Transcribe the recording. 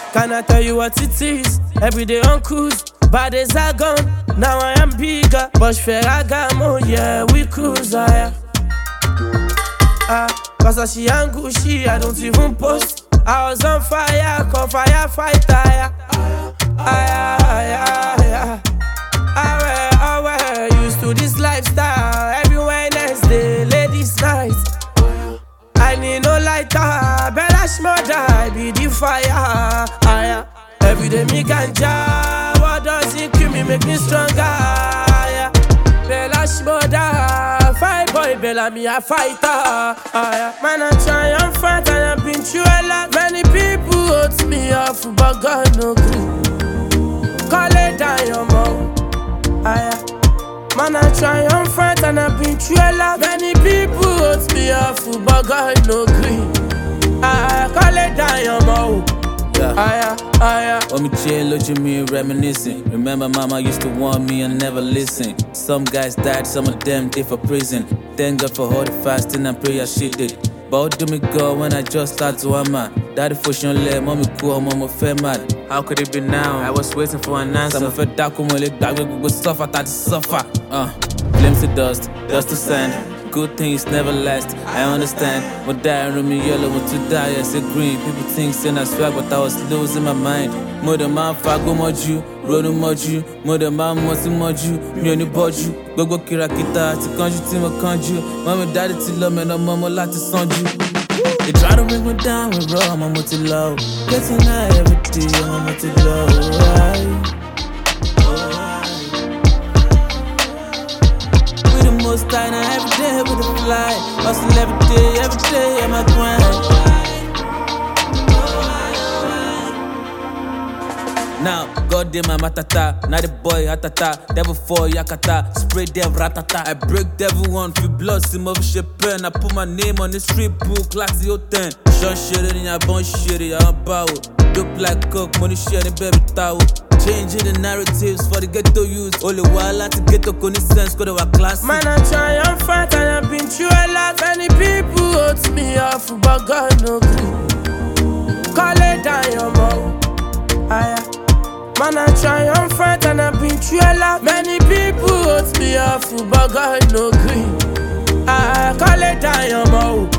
Can I tell you what it is? Every day on cruise, bad days are gone. Now I am bigger, but Ferragamo, yeah, we cruise, cause she and Gucci, I don't even post. I was on fire, call firefighter, I used to this lifestyle. Every Wednesday, ladies' night. I need no lighter, Bella Shmurda, I be the fire. Every day me ganja, what does it kill me, make me stronger. Bella Shmurda, fight boy, Bella me a fighter. Man I try and fight and I've been through a lot. Many people hurt me off, but God no good. Call it down your mouth. Man I try and fight and I've been through a lot. Many people hurt me off, but God no green. Call it down your mouth. When me chill, look at me reminiscing. Remember mama used to warn me and never listen. Some guys died, some of them did for prison. Thank God for all the fasting and prayer she did. But how do me go when I just start to hammer? Daddy push on leg, mommy cool, mama fed mad. How could it be now? I was waiting for an answer. Some fed dark, come on, leg back, we go suffer, start to suffer. Flames to dust, dust to sand. Good things never last, I understand. But die room me yellow, want to die, I say green. People think saying I swag, but I was losing my mind. Mother man, fago moju, rodo moju. Mother man, mosi moju, me only boju. Gogo kirakita, ti kanju, ti mo kanju. Mommy, daddy, ti love me, no mama, lati sanju. They try to bring me down with raw, mama, ti low. Getting high every day, mama, ti low. Most time every day with a fly. Hustle every day, I'm a grind. Now, God damn my matata, not the boy hatata. Devil for yakata, spray dev ratata. I break devil one, feel blood, sim of shit pen. I put my name on the street book, like the 10. Sean shit in your bone shit, I'm bow. Dope like coke, money sharing baby towel. Changing the narratives for the ghetto youth. Only while I to get to sense, go to our class. Man, I try and fight and I've been through a lot. Many people hurt me off, but God no good. Call it down your mouth. Man, I try and fight and I've been through a lot. Many people hurt me off, but God no good. Call it down your mouth.